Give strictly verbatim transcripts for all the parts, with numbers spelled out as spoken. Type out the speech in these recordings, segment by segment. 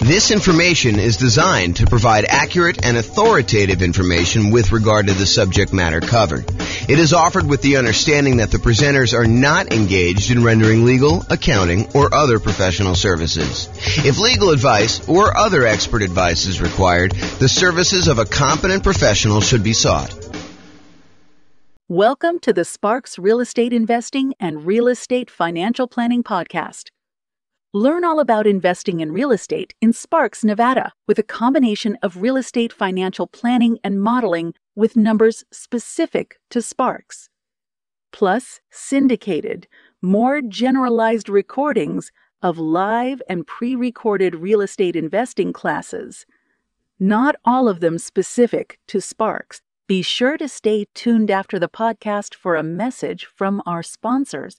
This information is designed to provide accurate and authoritative information with regard to the subject matter covered. It is offered with the understanding that the presenters are not engaged in rendering legal, accounting, or other professional services. If legal advice or other expert advice is required, the services of a competent professional should be sought. Welcome to the Sparks Real Estate Investing and Real Estate Financial Planning Podcast. Learn all about investing in real estate in Sparks, Nevada, with a combination of real estate financial planning and modeling with numbers specific to Sparks. Plus, syndicated, more generalized recordings of live and pre-recorded real estate investing classes. Not all of them specific to Sparks. Be sure to stay tuned after the podcast for a message from our sponsors.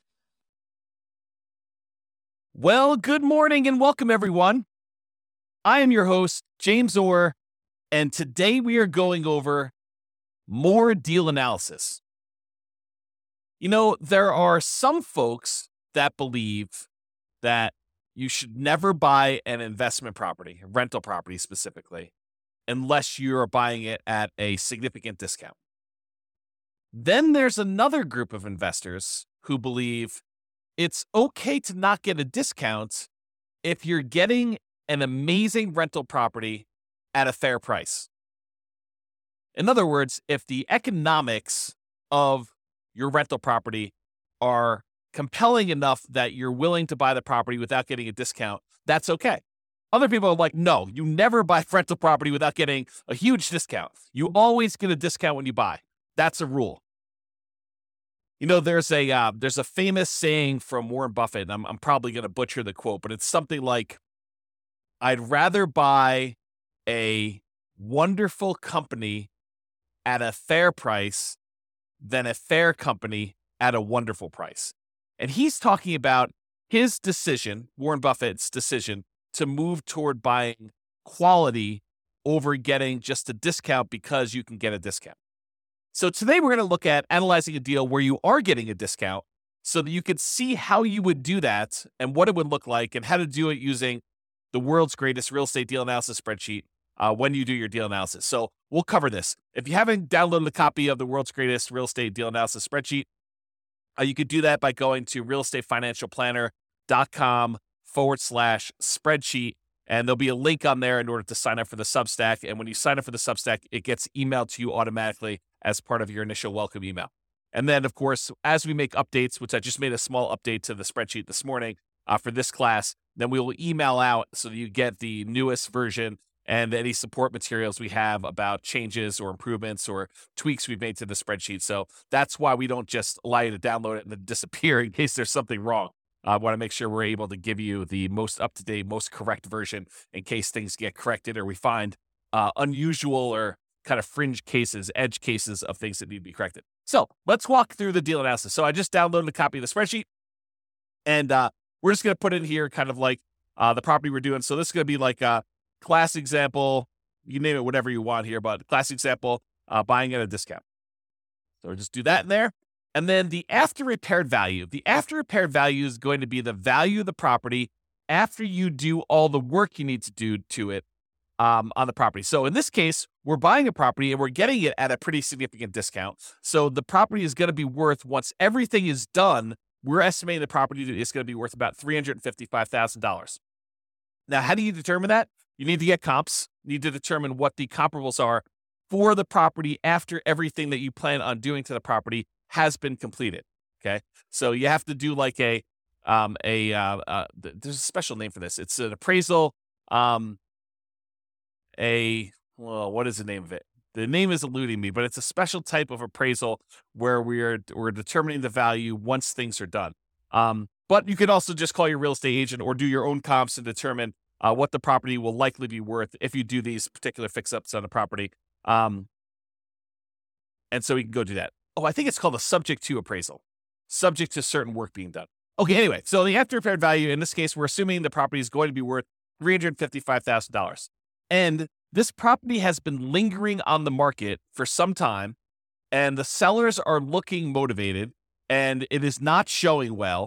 Well, good morning and welcome, everyone. I am your host, James Orr, and today we are going over more deal analysis. You know, there are some folks that believe that you should never buy an investment property, a rental property specifically, unless you're buying it at a significant discount. Then there's another group of investors who believe it's okay to not get a discount if you're getting an amazing rental property at a fair price. In other words, if the economics of your rental property are compelling enough that you're willing to buy the property without getting a discount, that's okay. Other people are like, no, you never buy rental property without getting a huge discount. You always get a discount when you buy. That's a rule. You know, there's a uh, there's a famous saying from Warren Buffett, and I'm, I'm probably going to butcher the quote, but it's something like, I'd rather buy a wonderful company at a fair price than a fair company at a wonderful price. And he's talking about his decision, Warren Buffett's decision, to move toward buying quality over getting just a discount because you can get a discount. So today we're going to look at analyzing a deal where you are getting a discount so that you can see how you would do that and what it would look like and how to do it using the world's greatest real estate deal analysis spreadsheet uh, when you do your deal analysis. So we'll cover this. If you haven't downloaded a copy of the world's greatest real estate deal analysis spreadsheet, uh, you could do that by going to realestateFinancialPlanner.com forward slash spreadsheet. And there'll be a link on there in order to sign up for the Substack. And when you sign up for the Substack, it gets emailed to you automatically as part of your initial welcome email. And then, of course, as we make updates, which I just made a small update to the spreadsheet this morning uh, for this class, then we will email out so that you get the newest version and any support materials we have about changes or improvements or tweaks we've made to the spreadsheet. So that's why we don't just allow you to download it and then disappear in case there's something wrong. I want to make sure we're able to give you the most up-to-date, most correct version in case things get corrected or we find uh, unusual or kind of fringe cases, edge cases of things that need to be corrected. So let's walk through the deal analysis. So I just downloaded a copy of the spreadsheet, and uh, we're just going to put in here kind of like uh, the property we're doing. So this is going to be like a class example. You name it, whatever you want here, but class example, uh, buying at a discount. So we'll just do that in there. And then the after repaired value. The after repaired value is going to be the value of the property after you do all the work you need to do to it um, on the property. So in this case, we're buying a property and we're getting it at a pretty significant discount. So the property is going to be worth, once everything is done, we're estimating the property is going to be worth about three hundred fifty-five thousand dollars. Now, how do you determine that? You need to get comps. You need to determine what the comparables are for the property after everything that you plan on doing to the property has been completed. Okay. So you have to do like a, um, a, uh, uh, there's a special name for this. It's an appraisal, um, a, well, what is the name of it? The name is eluding me, but it's a special type of appraisal where we're, we're determining the value once things are done. Um, but you could also just call your real estate agent or do your own comps and determine uh, what the property will likely be worth if you do these particular fix-ups on the property. Um, and so we can go do that. Oh, I think it's called a subject to appraisal, subject to certain work being done. Okay, anyway, so the after repaired value, in this case, we're assuming the property is going to be worth three hundred fifty-five thousand dollars. And this property has been lingering on the market for some time, and the sellers are looking motivated, and it is not showing well.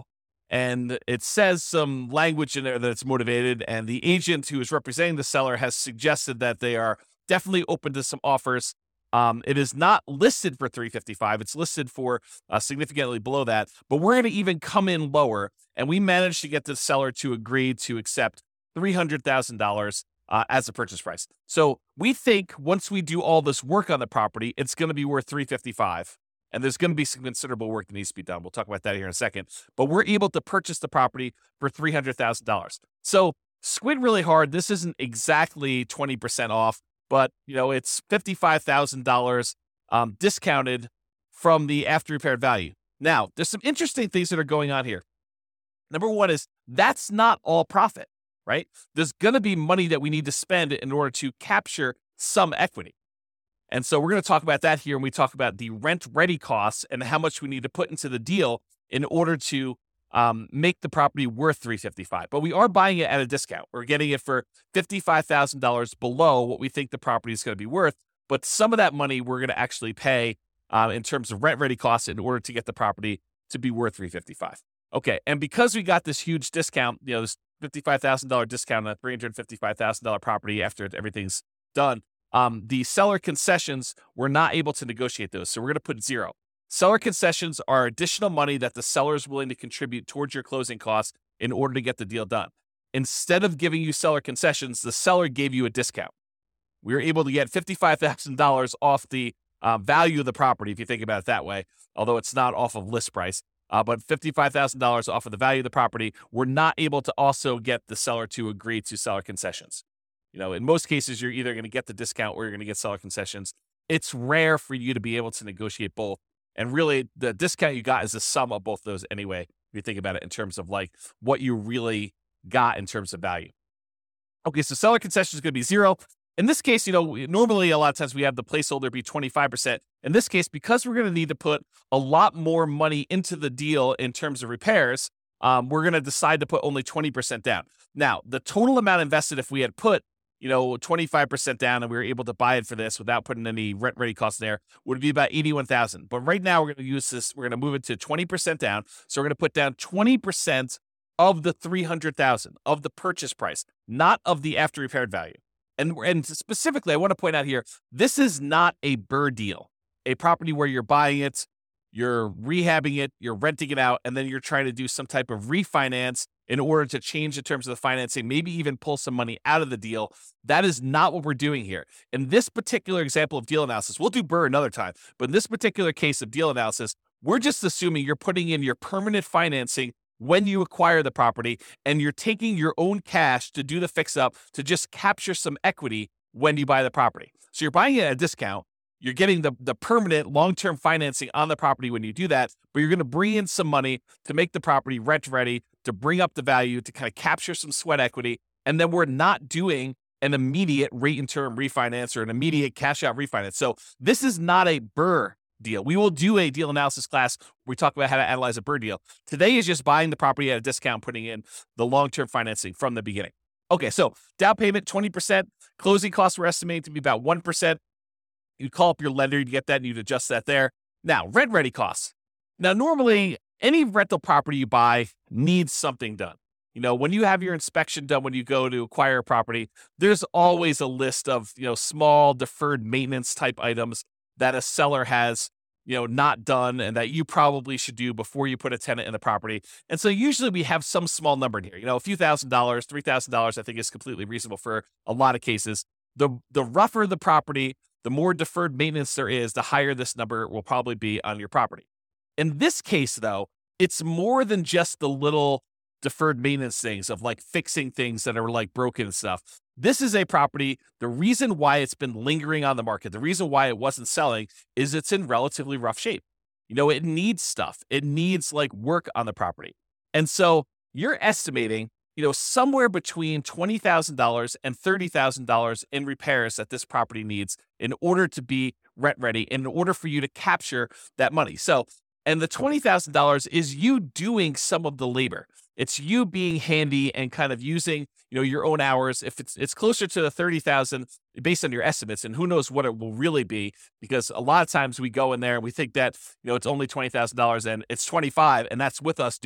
and it says some language in there that it's motivated, and the agent who is representing the seller has suggested that they are definitely open to some offers. Um, it is not listed for three fifty-five. It's listed for uh, significantly below that, but we're going to even come in lower, and we managed to get the seller to agree to accept three hundred thousand dollars uh, as a purchase price. So we think once we do all this work on the property, it's going to be worth three fifty-five, and there's going to be some considerable work that needs to be done. We'll talk about that here in a second, but we're able to purchase the property for three hundred thousand dollars. So squint really hard. This isn't exactly twenty percent off, but you know, it's fifty-five thousand dollars um, discounted from the after repaired value. Now, there's some interesting things that are going on here. Number one is that's not all profit, right? There's going to be money that we need to spend in order to capture some equity. And so we're going to talk about that here when we talk about the rent ready costs and how much we need to put into the deal in order to um, make the property worth three fifty-five. But we are buying it at a discount. We're getting it for fifty-five thousand dollars below what we think the property is going to be worth. But some of that money we're going to actually pay uh, in terms of rent ready costs in order to get the property to be worth three fifty-five. Okay, and because we got this huge discount, you know, this fifty-five thousand dollars discount on a three hundred fifty-five thousand dollars property after everything's done, um, the seller concessions, we're not able to negotiate those. So we're going to put zero. Seller concessions are additional money that the seller is willing to contribute towards your closing costs in order to get the deal done. Instead of giving you seller concessions, the seller gave you a discount. We were able to get fifty-five thousand dollars off the uh, value of the property, if you think about it that way, although it's not off of list price. Uh, but fifty-five thousand dollars off of the value of the property, we're not able to also get the seller to agree to seller concessions. You know, in most cases, you're either going to get the discount or you're going to get seller concessions. It's rare for you to be able to negotiate both. And really, the discount you got is the sum of both those anyway, if you think about it in terms of like what you really got in terms of value. Okay, so seller concession is going to be zero. In this case, you know, normally a lot of times we have the placeholder be twenty-five percent. In this case, because we're going to need to put a lot more money into the deal in terms of repairs, um, we're going to decide to put only twenty percent down. Now, the total amount invested, if we had put, you know, twenty-five percent down and we were able to buy it for this without putting any rent ready costs there, would be about eighty-one thousand dollars. But right now we're going to use this, we're going to move it to twenty percent down. So we're going to put down twenty percent of the three hundred thousand dollars of the purchase price, not of the after repaired value. And, and specifically, I want to point out here, this is not a B R R R R deal, a property where you're buying it, you're rehabbing it, you're renting it out, and then you're trying to do some type of refinance in order to change the terms of the financing, maybe even pull some money out of the deal. That is not what we're doing here. In this particular example of deal analysis, we'll do B R R R R another time, but in this particular case of deal analysis, we're just assuming you're putting in your permanent financing when you acquire the property, and you're taking your own cash to do the fix up to just capture some equity when you buy the property. So you're buying it at a discount. You're getting the, the permanent long-term financing on the property when you do that, but you're going to bring in some money to make the property rent ready, to bring up the value, to kind of capture some sweat equity. And then we're not doing an immediate rate and term refinance or an immediate cash out refinance. So this is not a B R R R R deal. We will do a deal analysis class where we talk about how to analyze a B R R R R deal. Today is just buying the property at a discount, putting in the long-term financing from the beginning. Okay, so down payment, twenty percent. Closing costs we're estimating to be about one percent. You'd call up your lender, you'd get that, and you'd adjust that there. Now, rent-ready costs. Now, normally, any rental property you buy needs something done. You know, when you have your inspection done, when you go to acquire a property, there's always a list of, you know, small deferred maintenance type items that a seller has, you know, not done and that you probably should do before you put a tenant in the property. And so usually we have some small number in here, you know, a few thousand dollars, three thousand dollars, I think is completely reasonable for a lot of cases. The, the rougher the property, the more deferred maintenance there is, the higher this number will probably be on your property. In this case, though, it's more than just the little deferred maintenance things of like fixing things that are like broken and stuff. This is a property. The reason why it's been lingering on the market, the reason why it wasn't selling is it's in relatively rough shape. You know, it needs stuff. It needs like work on the property. And so you're estimating, you know, somewhere between twenty thousand dollars and thirty thousand dollars in repairs that this property needs in order to be rent ready, in order for you to capture that money. So, and the twenty thousand dollars is you doing some of the labor. It's you being handy and kind of using, you know, your own hours. If it's it's closer to the thirty thousand based on your estimates, and who knows what it will really be, because a lot of times we go in there and we think that, you know, it's only twenty thousand dollars and it's twenty-five, and that's with us doing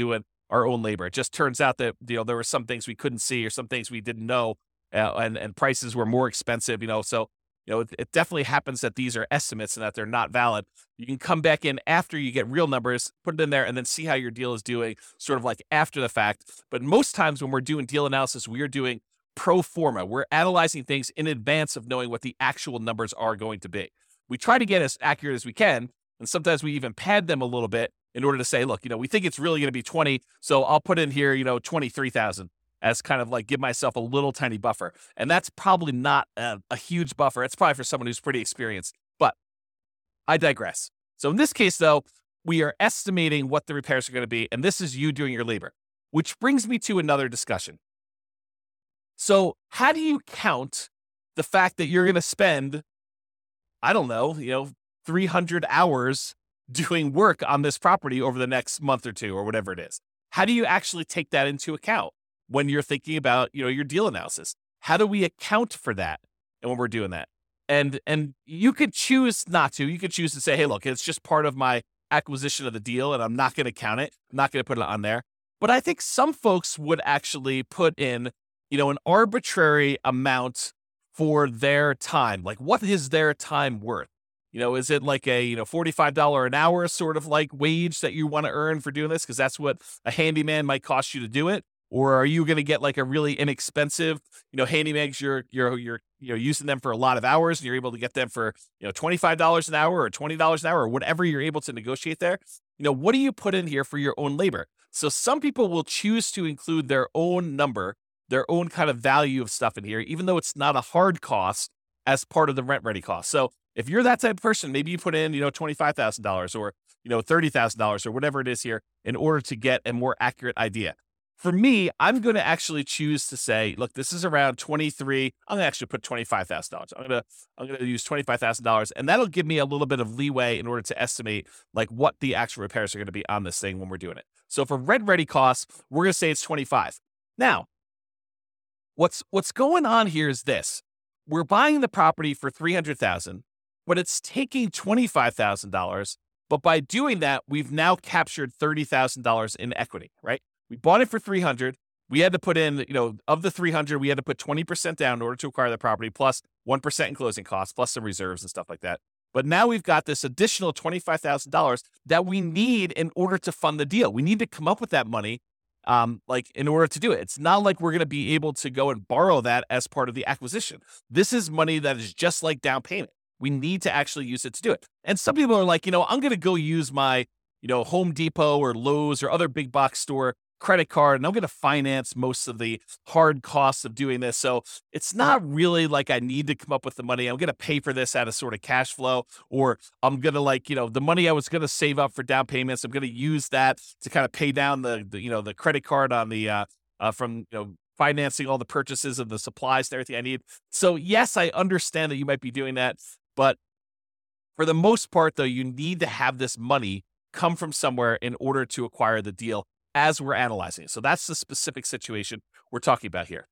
our own labor. It just turns out that, you know, there were some things we couldn't see or some things we didn't know, uh, and, and prices were more expensive, you know, so, you know, it, it definitely happens that these are estimates and that they're not valid. You can come back in after you get real numbers, put it in there, and then see how your deal is doing sort of like after the fact. But most times when we're doing deal analysis, we are doing pro forma. We're analyzing things in advance of knowing what the actual numbers are going to be. We try to get as accurate as we can, and sometimes we even pad them a little bit in order to say, look, you know, we think it's really going to be twenty, so I'll put in here, you know, twenty-three thousand as kind of like give myself a little tiny buffer. And that's probably not a, a huge buffer. It's probably for someone who's pretty experienced, but I digress. So in this case, though, we are estimating what the repairs are going to be, and this is you doing your labor, which brings me to another discussion. So how do you count the fact that you're going to spend, I don't know, you know, three hundred hours doing work on this property over the next month or two or whatever it is? How do you actually take that into account when you're thinking about, you know, your deal analysis? How do we account for that? And when we're doing that, and, and you could choose not to, you could choose to say, hey, look, it's just part of my acquisition of the deal and I'm not going to count it. I'm not going to put it on there. But I think some folks would actually put in, you know, an arbitrary amount for their time. Like, what is their time worth? You know, is it like a, you know, forty-five dollars an hour sort of like wage that you want to earn for doing this? Because that's what a handyman might cost you to do it. Or are you going to get like a really inexpensive, you know, handymans, you're, you're, you're, you know, using them for a lot of hours and you're able to get them for, you know, twenty-five dollars an hour or twenty dollars an hour or whatever you're able to negotiate there. You know, what do you put in here for your own labor? So some people will choose to include their own number, their own kind of value of stuff in here, even though it's not a hard cost as part of the rent ready cost. So if you're that type of person, maybe you put in, you know, twenty-five thousand dollars or, you know, thirty thousand dollars or whatever it is here in order to get a more accurate idea. For me, I'm going to actually choose to say, look, this is around twenty-three. I'm going to actually put twenty-five thousand dollars. I'm going to, I'm going to use twenty-five thousand dollars, and that'll give me a little bit of leeway in order to estimate like what the actual repairs are going to be on this thing when we're doing it. So for rent ready costs, we're going to say it's twenty-five. Now, what's, what's going on here is this. We're buying the property for three hundred thousand dollars, but it's taking twenty-five thousand dollars. But by doing that, we've now captured thirty thousand dollars in equity, right? We bought it for three hundred. We had to put in, you know, of the three hundred, we had to put twenty percent down in order to acquire the property, plus one percent in closing costs, plus some reserves and stuff like that. But now we've got this additional twenty-five thousand dollars that we need in order to fund the deal. We need to come up with that money, um, like in order to do it. It's not like we're going to be able to go and borrow that as part of the acquisition. This is money that is just like down payment. We need to actually use it to do it. And some people are like, you know, I'm going to go use my, you know, Home Depot or Lowe's or other big box store credit card, and I'm going to finance most of the hard costs of doing this. So it's not really like I need to come up with the money. I'm going to pay for this out of sort of cash flow, or I'm going to like, you know, the money I was going to save up for down payments, I'm going to use that to kind of pay down the, the you know, the credit card on the, uh, uh, from, you know, financing all the purchases of the supplies and everything I need. So yes, I understand that you might be doing that, but for the most part though, you need to have this money come from somewhere in order to acquire the deal as we're analyzing it. So that's the specific situation we're talking about here.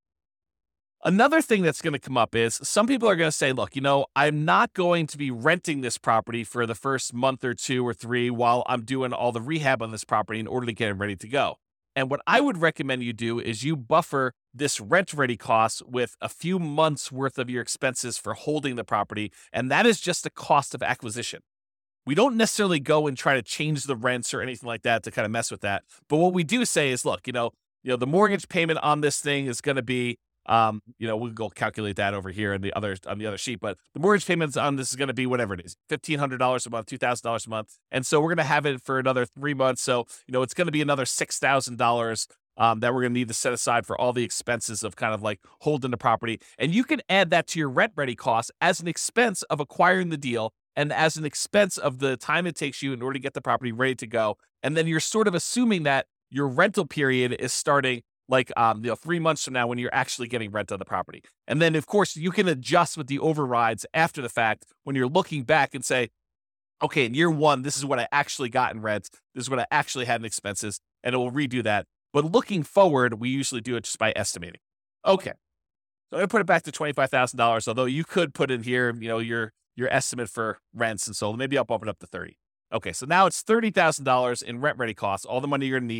Another thing that's going to come up is some people are going to say, look, you know, I'm not going to be renting this property for the first month or two or three while I'm doing all the rehab on this property in order to get it ready to go. And what I would recommend you do is you buffer this rent ready cost with a few months worth of your expenses for holding the property. And that is just the cost of acquisition. We don't necessarily go and try to change the rents or anything like that to kind of mess with that. But what we do say is, look, you know, you know, the mortgage payment on this thing is going to be, um, you know, we'll go calculate that over here in the other on the other sheet. But the mortgage payments on this is going to be whatever it is, fifteen hundred dollars a month, two thousand dollars a month. And so we're going to have it for another three months. So, you know, it's going to be another six thousand dollars um, that we're going to need to set aside for all the expenses of kind of like holding the property. And you can add that to your rent ready costs as an expense of acquiring the deal, and as an expense of the time it takes you in order to get the property ready to go. And then you're sort of assuming that your rental period is starting like um, you know, three months from now when you're actually getting rent on the property. And then, of course, you can adjust with the overrides after the fact when you're looking back and say, okay, in year one, this is what I actually got in rent. This is what I actually had in expenses, and it will redo that. But looking forward, we usually do it just by estimating. Okay, so I'm going to put it back to twenty-five thousand dollars, although you could put in here, you know, your your estimate for rents and so maybe I'll bump it up to thirty. Okay, so now it's thirty thousand dollars in rent ready costs, all the money you're going to need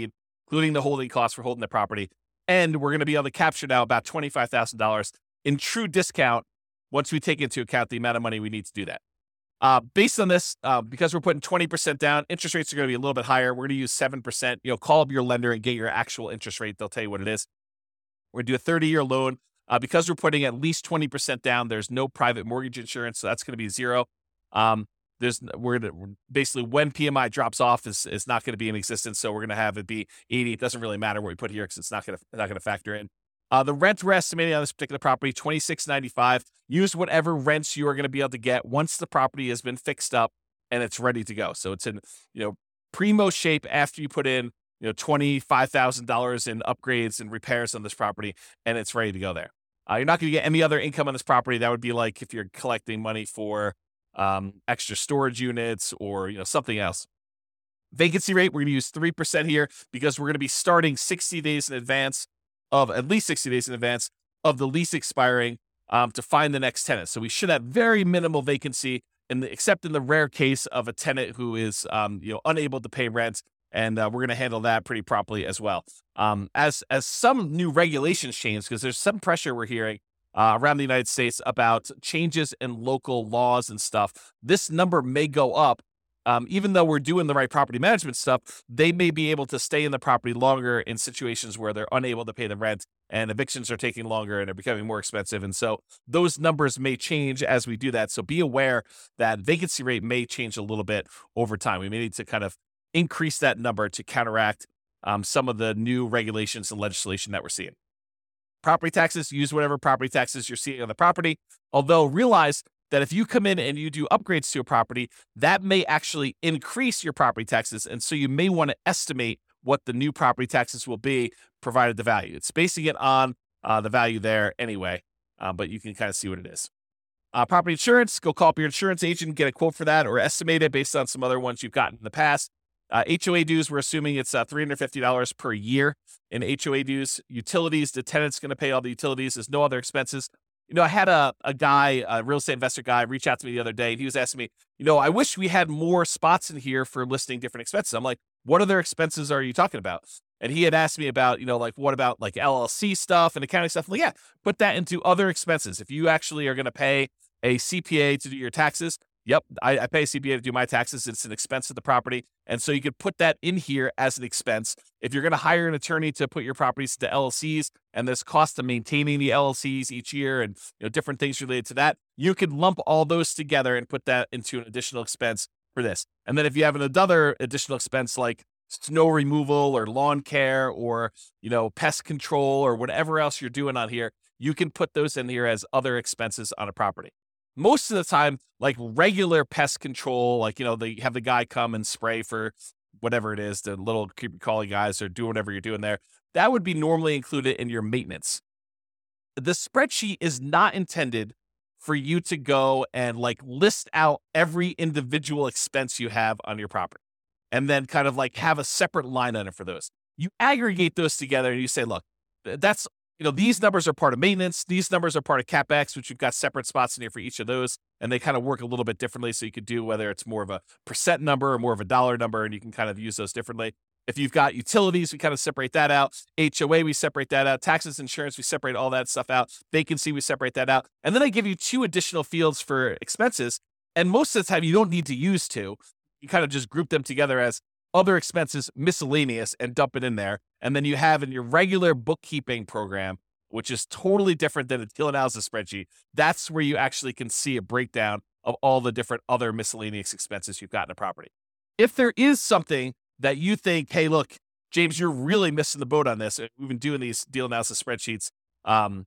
including the holding costs for holding the property. And we're going to be able to capture now about twenty-five thousand dollars in true discount once we take into account the amount of money we need to do that. Uh, based on this, uh, because we're putting twenty percent down, interest rates are going to be a little bit higher. We're going to use seven percent. You know, call up your lender and get your actual interest rate. They'll tell you what it is. We're going to do a thirty-year loan. Uh, because we're putting at least twenty percent down, there's no private mortgage insurance, so that's going to be zero. Um, there's we're gonna, basically when P M I drops off is is not going to be in existence, so we're going to have it be eighty. It doesn't really matter what we put here because it's not going to not going to factor in. Uh, the rent we're estimating on this particular property, twenty-six ninety-five. Use whatever rents you are going to be able to get once the property has been fixed up and it's ready to go. So it's in you know primo shape after you put in you know twenty-five thousand dollars in upgrades and repairs on this property, and it's ready to go there. Uh, you're not going to get any other income on this property. That would be like if you're collecting money for um, extra storage units or you know something else. Vacancy rate, we're going to use three percent here because we're going to be starting sixty days in advance of, at least sixty days in advance of the lease expiring um, to find the next tenant. So we should have very minimal vacancy, in the, except in the rare case of a tenant who is um, you know unable to pay rent. And uh, we're going to handle that pretty properly as well. Um, as as some new regulations change, because there's some pressure we're hearing uh, around the United States about changes in local laws and stuff, this number may go up. Um, even though we're doing the right property management stuff, they may be able to stay in the property longer in situations where they're unable to pay the rent and evictions are taking longer and are becoming more expensive. And so those numbers may change as we do that. So be aware that vacancy rate may change a little bit over time. We may need to kind of increase that number to counteract um, some of the new regulations and legislation that we're seeing. Property taxes, use whatever property taxes you're seeing on the property. Although realize that if you come in and you do upgrades to a property, that may actually increase your property taxes. And so you may want to estimate what the new property taxes will be, provided the value. It's basing it on uh, the value there anyway, uh, but you can kind of see what it is. Uh, property insurance, go call up your insurance agent, get a quote for that, or estimate it based on some other ones you've gotten in the past. Uh, H O A dues, we're assuming it's uh, three hundred fifty dollars per year in H O A dues. Utilities, the tenant's going to pay all the utilities. There's no other expenses. You know, I had a, a guy, a real estate investor guy, reach out to me the other day, and he was asking me, you know, I wish we had more spots in here for listing different expenses. I'm like, what other expenses are you talking about? And he had asked me about, you know, like, what about like L L C stuff and accounting stuff? I'm like, yeah, put that into other expenses. If you actually are going to pay a C P A to do your taxes, yep, I, I pay a C P A to do my taxes. It's an expense of the property. And so you could put that in here as an expense. If you're going to hire an attorney to put your properties to L L Cs and there's cost of maintaining the L L Cs each year and you know different things related to that, you could lump all those together and put that into an additional expense for this. And then if you have another additional expense like snow removal or lawn care or, you know, pest control or whatever else you're doing on here, you can put those in here as other expenses on a property. Most of the time, like regular pest control, like, you know, they have the guy come and spray for whatever it is, the little creepy crawly guys or do whatever you're doing there. That would be normally included in your maintenance. The spreadsheet is not intended for you to go and like list out every individual expense you have on your property and then kind of like have a separate line item for those. You aggregate those together and you say, look, that's You know, these numbers are part of maintenance. These numbers are part of CapEx, which you've got separate spots in here for each of those. And they kind of work a little bit differently. So you could do whether it's more of a percent number or more of a dollar number, and you can kind of use those differently. If you've got utilities, we kind of separate that out. H O A, we separate that out. Taxes, insurance, we separate all that stuff out. Vacancy, we separate that out. And then I give you two additional fields for expenses. And most of the time, you don't need to use two. You kind of just group them together as other expenses, miscellaneous, and dump it in there. And then you have in your regular bookkeeping program, which is totally different than a deal analysis spreadsheet. That's where you actually can see a breakdown of all the different other miscellaneous expenses you've got in a property. If there is something that you think, hey, look, James, you're really missing the boat on this. We've been doing these deal analysis spreadsheets um,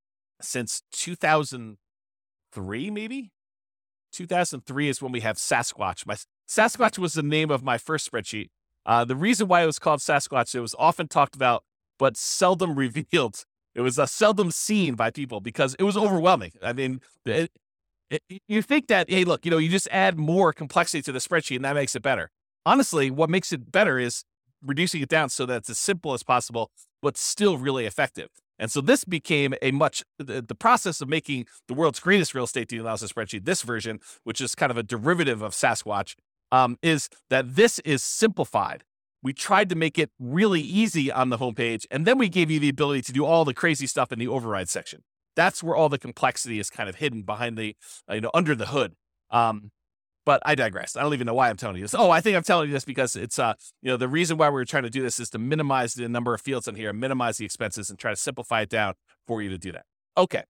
since two thousand three, maybe? two thousand three is when we have Sasquatch. My Sasquatch was the name of my first spreadsheet. Uh, the reason why it was called Sasquatch, it was often talked about, but seldom revealed. It was uh, seldom seen by people because it was overwhelming. I mean, it, it, you think that, hey, look, you know, you just add more complexity to the spreadsheet and that makes it better. Honestly, what makes it better is reducing it down so that it's as simple as possible, but still really effective. And so this became a much, the, the process of making the world's greatest real estate deal analysis spreadsheet, this version, which is kind of a derivative of Sasquatch, um, is that this is simplified. we tried to make it really easy on the homepage, and then we gave you the ability to do all the crazy stuff in the override section. That's where all the complexity is kind of hidden behind the, you know, under the hood. Um, but I digress. I don't even know why I'm telling you this. Oh, I think I'm telling you this because it's, uh, you know, the reason why we're trying to do this is to minimize the number of fields in here, minimize the expenses, and try to simplify it down for you to do that. Okay.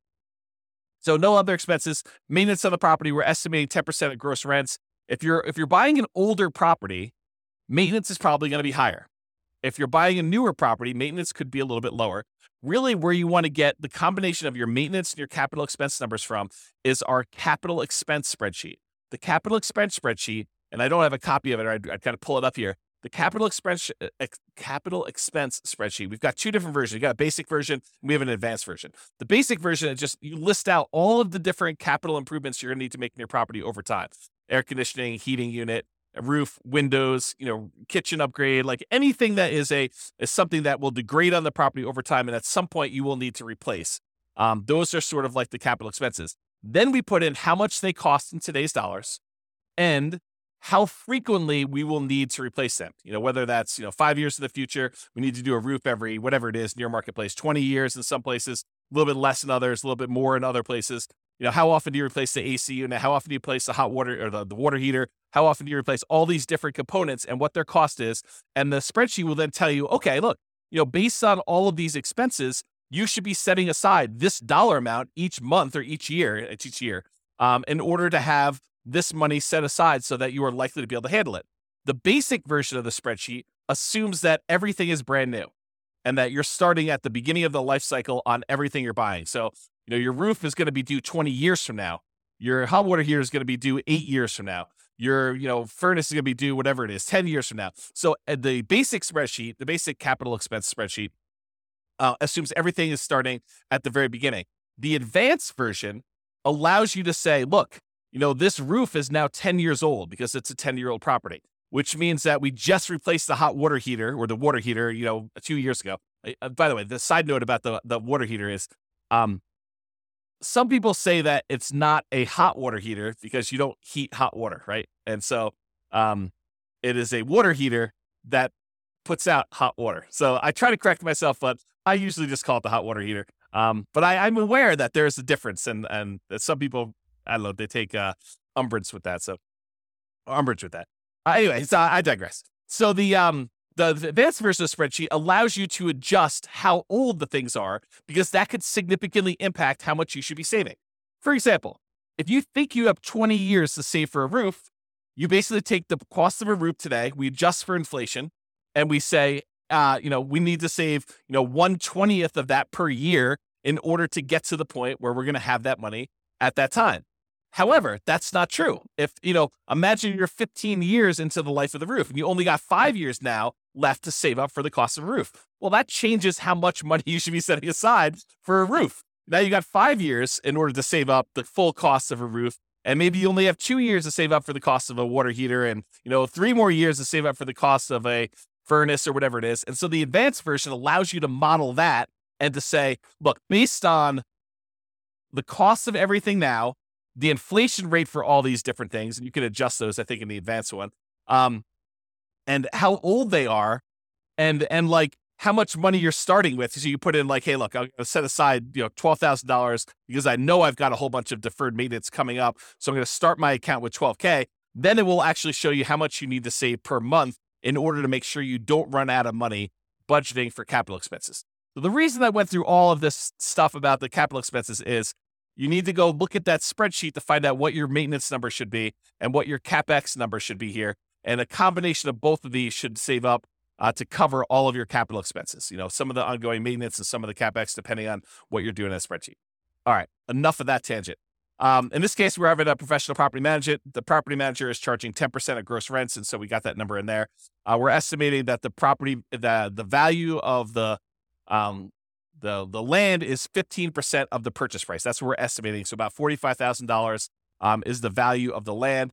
So no other expenses. Maintenance on the property, we're estimating ten percent of gross rents. If you're if you're buying an older property, maintenance is probably going to be higher. If you're buying a newer property, maintenance could be a little bit lower. Really, where you want to get the combination of your maintenance and your capital expense numbers from is our capital expense spreadsheet. The capital expense spreadsheet, and I don't have a copy of it, I'd, I'd kind of pull it up here. The capital expense ex, capital expense spreadsheet. We've got two different versions. We got a basic version, and we have an advanced version. The basic version is just you list out all of the different capital improvements you're going to need to make in your property over time: air conditioning, heating unit, a roof, windows, you know, kitchen upgrade, like anything that is a is something that will degrade on the property over time, and at some point you will need to replace. Um, those are sort of like the capital expenses. Then we put in how much they cost in today's dollars, and how frequently we will need to replace them. You know, whether that's, you know, five years in the future, we need to do a roof every, whatever it is, near marketplace, twenty years in some places, a little bit less in others, a little bit more in other places. You know, how often do you replace the A C unit? How often do you replace the hot water or the, the water heater? How often do you replace all these different components and what their cost is? And the spreadsheet will then tell you, okay, look, you know, based on all of these expenses, you should be setting aside this dollar amount each month or each year, it's each year, um, in order to have this money set aside so that you are likely to be able to handle it. The basic version of the spreadsheet assumes that everything is brand new and that you're starting at the beginning of the life cycle on everything you're buying. So, you know, your roof is going to be due twenty years from now. Your hot water heater is going to be due eight years from now. Your, you know, furnace is going to be due whatever it is, ten years from now. So uh, the basic spreadsheet, the basic capital expense spreadsheet, uh, assumes everything is starting at the very beginning. The advanced version allows you to say, look, you know, this roof is now ten years old because it's a ten-year-old property, which means that we just replaced the hot water heater or the water heater, you know, two years ago. Uh, by the way, the side note about the, the water heater is um, some people say that it's not a hot water heater because you don't heat hot water, right? And so um, it is a water heater that puts out hot water. So I try to correct myself, but I usually just call it the hot water heater. Um, but I, I'm aware that there's a difference, and and that some people, I don't know, they take uh, umbrage with that. So umbrage with that. Uh, anyway, so I digress. So the um the, the advanced version of the spreadsheet allows you to adjust how old the things are because that could significantly impact how much you should be saving. For example, if you think you have twenty years to save for a roof, you basically take the cost of a roof today, we adjust for inflation, and we say, uh, you know, we need to save, you know, one twentieth of that per year in order to get to the point where we're going to have that money at that time. However, that's not true. If, you know, imagine you're fifteen years into the life of the roof and you only got five years now left to save up for the cost of a roof. Well, that changes how much money you should be setting aside for a roof. Now you got five years in order to save up the full cost of a roof. And maybe you only have two years to save up for the cost of a water heater and, you know, three more years to save up for the cost of a furnace or whatever it is. And so the advanced version allows you to model that and to say, look, based on the cost of everything now, the inflation rate for all these different things, and you can adjust those, I think, in the advanced one, um, and how old they are, and and like how much money you're starting with. So you put in like, hey, look, I'm going to set aside, you know, twelve thousand dollars because I know I've got a whole bunch of deferred maintenance coming up. So I'm going to start my account with twelve K. Then it will actually show you how much you need to save per month in order to make sure you don't run out of money budgeting for capital expenses. So the reason I went through all of this stuff about the capital expenses is you need to go look at that spreadsheet to find out what your maintenance number should be and what your CapEx number should be here. And a combination of both of these should save up uh, to cover all of your capital expenses. You know, some of the ongoing maintenance and some of the CapEx, depending on what you're doing in a spreadsheet. All right, enough of that tangent. Um, in this case, we're having a professional property manager. The property manager is charging ten percent of gross rents, and so we got that number in there. Uh, we're estimating that the property, the the value of the um, the the land is fifteen percent of the purchase price. That's what we're estimating. So about forty-five thousand dollars um, is the value of the land.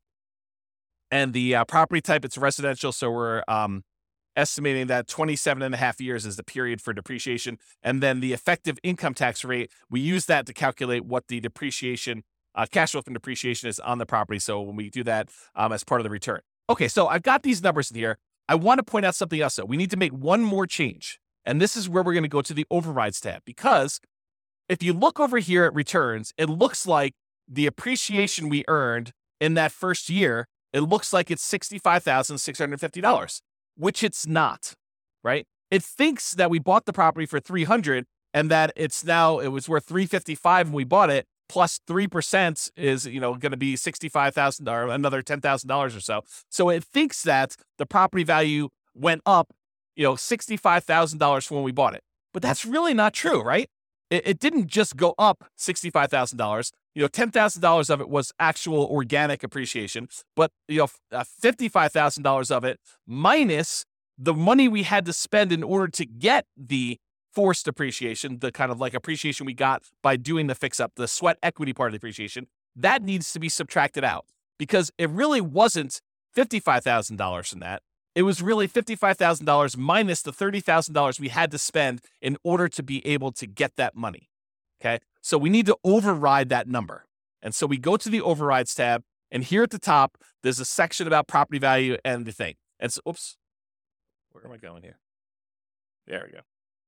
And the uh, property type, it's residential. So we're um, estimating that twenty-seven and a half years is the period for depreciation. And then the effective income tax rate, we use that to calculate what the depreciation, uh, cash flow from depreciation is on the property. So when we do that um, as part of the return. Okay, so I've got these numbers in here. I want to point out something else, though. We need to make one more change. And this is where we're going to go to the overrides tab, because if you look over here at returns, it looks like the appreciation we earned in that first year, it looks like it's sixty-five thousand six hundred fifty dollars, which it's not, right? It thinks that we bought the property for three hundred dollars and that it's now, it was worth three hundred fifty-five dollars when we bought it, plus three percent is, you know, going to be sixty-five thousand dollars or another ten thousand dollars or so. So it thinks that the property value went up, you know, sixty-five thousand dollars from when we bought it. But that's really not true, right? It, it didn't just go up sixty-five thousand dollars. You know, ten thousand dollars of it was actual organic appreciation, but, you know, uh, fifty-five thousand dollars of it minus the money we had to spend in order to get the forced appreciation, the kind of like appreciation we got by doing the fix up, the sweat equity part of the appreciation, that needs to be subtracted out, because it really wasn't fifty-five thousand dollars from that. It was really fifty-five thousand dollars minus the thirty thousand dollars we had to spend in order to be able to get that money. Okay. So we need to override that number. And so we go to the overrides tab, and here at the top, there's a section about property value and the thing. And so, oops, where am I going here? There we go.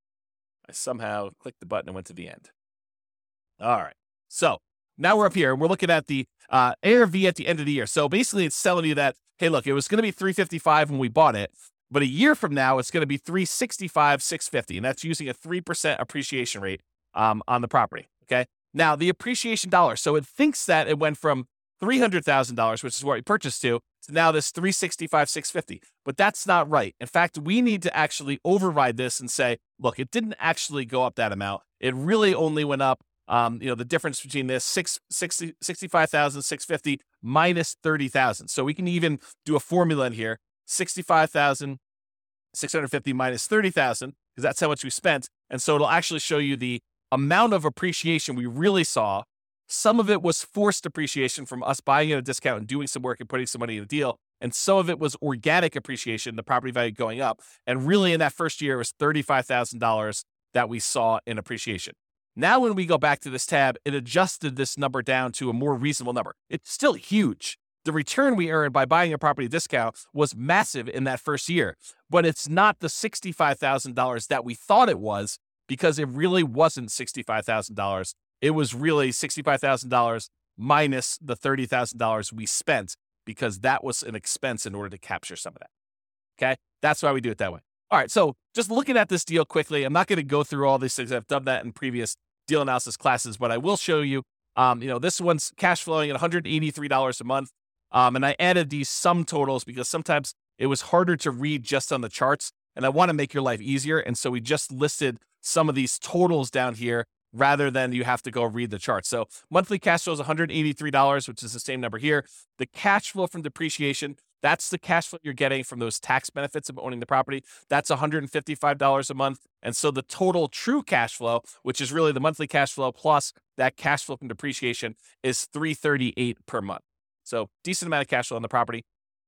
I somehow clicked the button and went to the end. All right. So now we're up here and we're looking at the uh, A R V at the end of the year. So basically it's telling you that, hey, look, it was going to be three hundred fifty-five when we bought it, but a year from now, it's going to be three hundred sixty-five thousand six hundred fifty dollars. And that's using a three percent appreciation rate um, on the property. Okay. Now the appreciation dollars. So it thinks that it went from three hundred thousand dollars, which is what we purchased to, to now this three hundred sixty-five thousand six hundred fifty dollars. But that's not right. In fact, we need to actually override this and say, look, it didn't actually go up that amount. It really only went up, um, you know, the difference between this six, sixty, sixty-five thousand six hundred fifty minus thirty thousand. So we can even do a formula in here, sixty-five thousand six hundred fifty minus thirty thousand, because that's how much we spent. And so it'll actually show you the amount of appreciation we really saw. Some of it was forced appreciation from us buying at a discount and doing some work and putting some money in the deal. And some of it was organic appreciation, the property value going up. And really in that first year, it was thirty-five thousand dollars that we saw in appreciation. Now, when we go back to this tab, it adjusted this number down to a more reasonable number. It's still huge. The return we earned by buying a property discount was massive in that first year, but it's not the sixty-five thousand dollars that we thought it was, because it really wasn't sixty-five thousand dollars. It was really sixty-five thousand dollars minus the thirty thousand dollars we spent, because that was an expense in order to capture some of that. Okay. That's why we do it that way. All right. So just looking at this deal quickly, I'm not going to go through all these things. I've done that in previous deal analysis classes, but I will show you, um, you know, this one's cash flowing at one hundred eighty-three dollars a month. Um, and I added these sum totals because sometimes it was harder to read just on the charts, and I want to make your life easier. And so we just listed some of these totals down here rather than you have to go read the charts. So monthly cash flow is one hundred eighty-three dollars, which is the same number here. The cash flow from depreciation, that's the cash flow you're getting from those tax benefits of owning the property. That's one hundred fifty-five dollars a month. And so the total true cash flow, which is really the monthly cash flow plus that cash flow from depreciation, is three hundred thirty-eight dollars per month. So decent amount of cash flow on the property.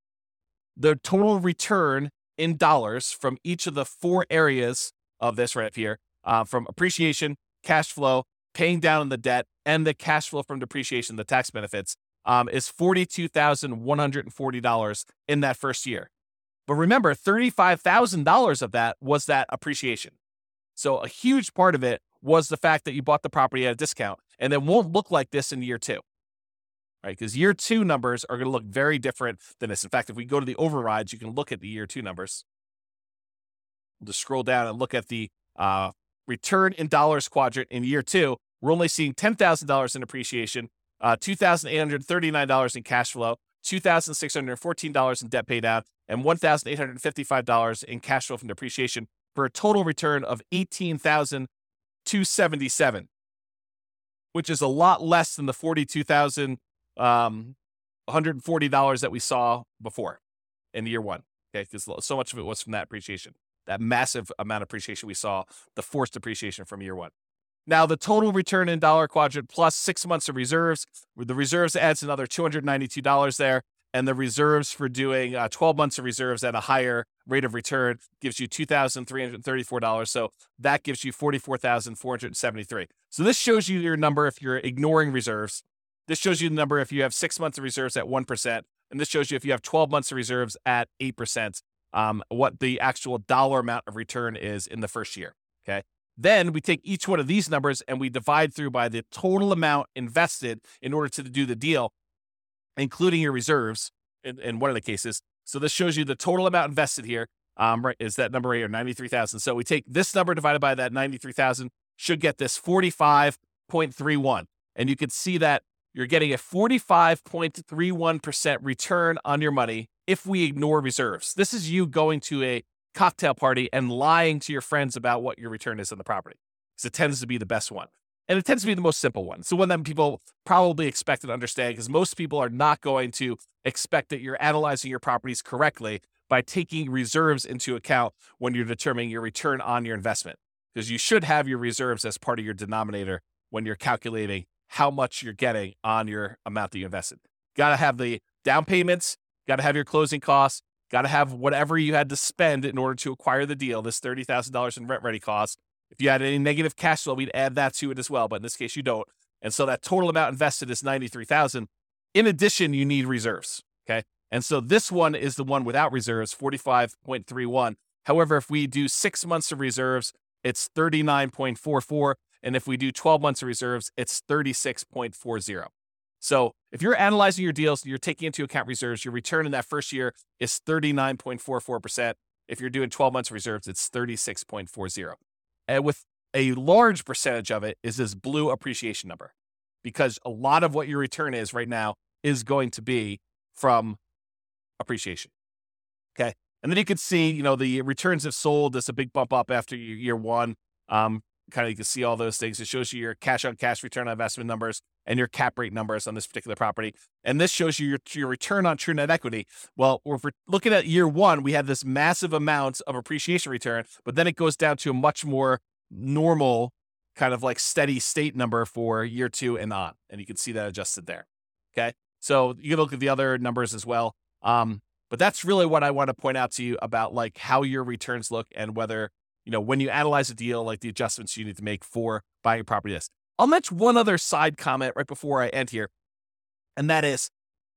The total return in dollars from each of the four areas of this right up here, uh, from appreciation, cash flow, paying down on the debt, and the cash flow from depreciation, the tax benefits, um, is forty-two thousand one hundred forty dollars in that first year. But remember, thirty-five thousand dollars of that was that appreciation. So a huge part of it was the fact that you bought the property at a discount, and it won't look like this in year two, right? Because year two numbers are going to look very different than this. In fact, if we go to the overrides, you can look at the year two numbers. We'll just scroll down and look at the uh, return in dollars quadrant in year two. We're only seeing ten thousand dollars in appreciation, uh, two thousand eight hundred thirty-nine dollars in cash flow, two thousand six hundred fourteen dollars in debt pay down, and one thousand eight hundred fifty-five dollars in cash flow from depreciation, for a total return of eighteen thousand two hundred seventy-seven dollars, which is a lot less than the forty-two thousand one hundred forty dollars that we saw before in year one. Okay, because so much of it was from that appreciation. That massive amount of appreciation we saw, the forced appreciation from year one. Now, the total return in dollar quadrant plus six months of reserves, the reserves adds another two hundred ninety-two dollars there, and the reserves for doing uh, twelve months of reserves at a higher rate of return gives you two thousand three hundred thirty-four dollars. So that gives you forty-four thousand four hundred seventy-three dollars. So this shows you your number if you're ignoring reserves. This shows you the number if you have six months of reserves at one percent, and this shows you if you have twelve months of reserves at eight percent. um, what the actual dollar amount of return is in the first year. Okay. Then we take each one of these numbers and we divide through by the total amount invested in order to do the deal, including your reserves in, in one of the cases. So this shows you the total amount invested here. Um, right, is that number right here, ninety-three thousand. So we take this number divided by that ninety-three thousand, should get this forty-five point three one. And you can see that you're getting a forty-five point three one percent return on your money if we ignore reserves. This is you going to a cocktail party and lying to your friends about what your return is on the property, because it tends to be the best one. And it tends to be the most simple one. It's the one that people probably expect and understand, because most people are not going to expect that you're analyzing your properties correctly by taking reserves into account when you're determining your return on your investment, because you should have your reserves as part of your denominator when you're calculating how much you're getting on your amount that you invested. Got to have the down payments, got to have your closing costs, got to have whatever you had to spend in order to acquire the deal, this thirty thousand dollars in rent ready costs. If you had any negative cash flow, we'd add that to it as well, but in this case you don't. And so that total amount invested is ninety-three thousand. In addition, you need reserves, okay? And so this one is the one without reserves, forty-five point three one. However, if we do six months of reserves, it's thirty-nine point four four. And if we do twelve months of reserves, it's thirty-six point four zero. So if you're analyzing your deals, you're taking into account reserves, your return in that first year is thirty-nine point four four percent. If you're doing twelve months of reserves, it's thirty-six point four zero. And with a large percentage of it is this blue appreciation number, because a lot of what your return is right now is going to be from appreciation. Okay. And then you can see, you know, the returns have sold. There's a big bump up after year one. Um, kind of, you can see all those things. It shows you your cash on cash return on investment numbers and your cap rate numbers on this particular property. And this shows you your, your return on true net equity. Well, if we're looking at year one, we had this massive amount of appreciation return, but then it goes down to a much more normal kind of like steady state number for year two and on. And you can see that adjusted there. Okay. So you can look at the other numbers as well. Um, but that's really what I want to point out to you about like how your returns look and whether, you know, when you analyze a deal, like the adjustments you need to make for buying a property. This. I'll mention one other side comment right before I end here. And that is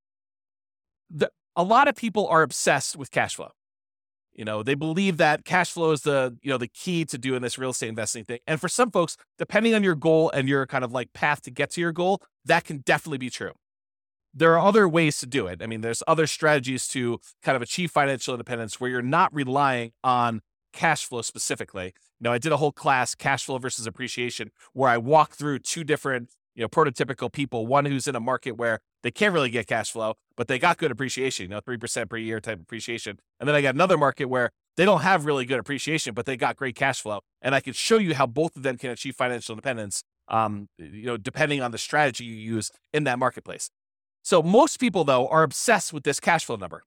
the, a lot of people are obsessed with cash flow. You know, they believe that cash flow is the, you know, the key to doing this real estate investing thing. And for some folks, depending on your goal and your kind of like path to get to your goal, that can definitely be true. There are other ways to do it. I mean, there's other strategies to kind of achieve financial independence where you're not relying on cash flow specifically. You know, I did a whole class, cash flow versus appreciation, where I walked through two different, you know, prototypical people. One who's in a market where they can't really get cash flow, but they got good appreciation, you know, three percent per year type appreciation. And then I got another market where they don't have really good appreciation, but they got great cash flow. And I can show you how both of them can achieve financial independence, um, you know, depending on the strategy you use in that marketplace. So most people, though, are obsessed with this cash flow number.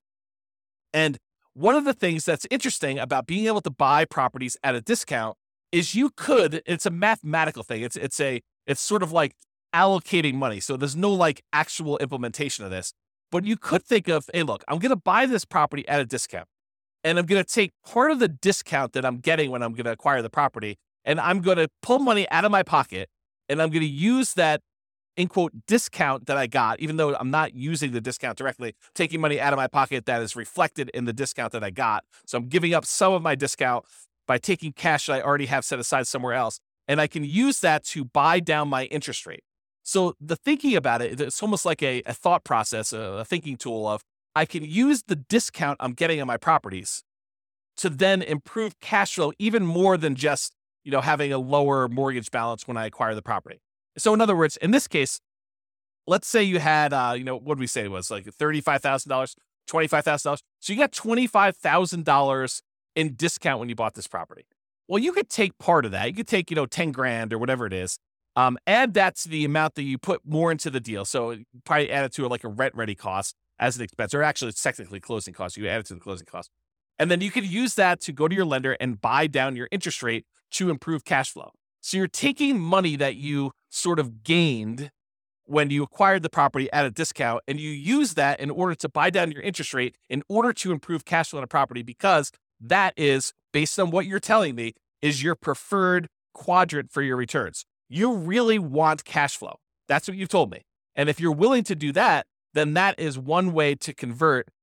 And one of the things that's interesting about being able to buy properties at a discount is you could, it's a mathematical thing. It's, it's a, it's sort of like allocating money. So there's no like actual implementation of this, but you could think of, hey, look, I'm going to buy this property at a discount and I'm going to take part of the discount that I'm getting when I'm going to acquire the property. And I'm going to pull money out of my pocket and I'm going to use that in quote discount that I got, even though I'm not using the discount directly, taking money out of my pocket that is reflected in the discount that I got. So I'm giving up some of my discount by taking cash that I already have set aside somewhere else. And I can use that to buy down my interest rate. So the thinking about it, it's almost like a, a thought process, a, a thinking tool of I can use the discount I'm getting on my properties to then improve cash flow even more than just, you know, having a lower mortgage balance when I acquire the property. So in other words, in this case, let's say you had, uh, you know, what did we say it was like thirty-five thousand dollars, twenty-five thousand dollars. So you got twenty-five thousand dollars in discount when you bought this property. Well, you could take part of that. You could take, you know, ten grand or whatever it is. Um, add that to the amount that you put more into the deal. So probably add it to like a rent ready cost as an expense, or actually it's technically closing cost. You add it to the closing cost. And then you could use that to go to your lender and buy down your interest rate to improve cash flow. So you're taking money that you sort of gained when you acquired the property at a discount, and you use that in order to buy down your interest rate in order to improve cash flow on a property, because that is, based on what you're telling me, is your preferred quadrant for your returns. You really want cash flow. That's what you've told me. And if you're willing to do that, then that is one way to convert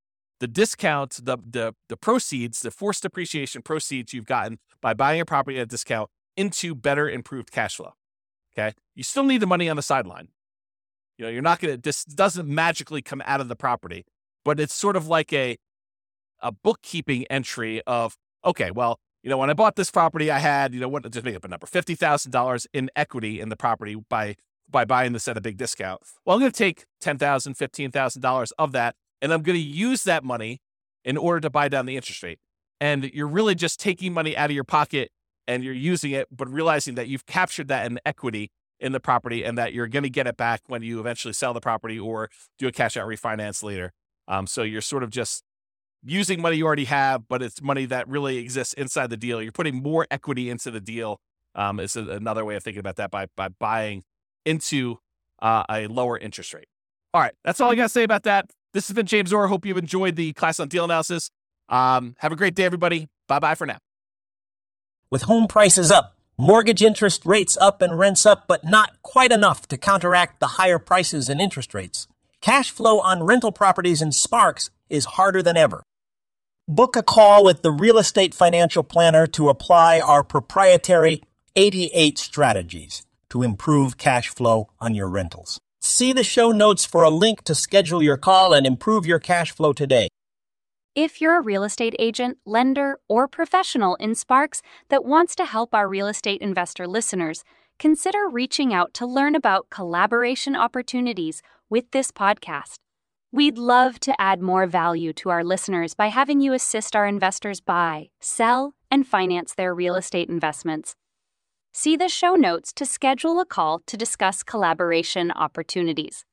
the discount, the, the, the proceeds, the forced depreciation proceeds you've gotten by buying a property at a discount into better improved cash flow. Okay. You still need the money on the sideline. You know, you're not going to, this doesn't magically come out of the property, but it's sort of like a, a bookkeeping entry of, okay, well, you know, when I bought this property, I had, you know, what, just make up a number, fifty thousand dollars in equity in the property by, by buying this at a big discount. Well, I'm going to take ten thousand dollars, fifteen thousand dollars of that, and I'm going to use that money in order to buy down the interest rate. And you're really just taking money out of your pocket and you're using it, but realizing that you've captured that in equity in the property and that you're going to get it back when you eventually sell the property or do a cash out refinance later. Um, so you're sort of just using money you already have, but it's money that really exists inside the deal. You're putting more equity into the deal. Um, is a, another way of thinking about that by, by buying into uh, a lower interest rate. All right. That's all I got to say about that. This has been James Orr. Hope you've enjoyed the class on deal analysis. Um, have a great day, everybody. Bye-bye for now. With home prices up, mortgage interest rates up and rents up, but not quite enough to counteract the higher prices and interest rates, cash flow on rental properties in Sparks is harder than ever. Book a call with the Real Estate Financial Planner to apply our proprietary eighty-eight strategies to improve cash flow on your rentals. See the show notes for a link to schedule your call and improve your cash flow today. If you're a real estate agent, lender, or professional in Sparks that wants to help our real estate investor listeners, consider reaching out to learn about collaboration opportunities with this podcast. We'd love to add more value to our listeners by having you assist our investors buy, sell, and finance their real estate investments. See the show notes to schedule a call to discuss collaboration opportunities.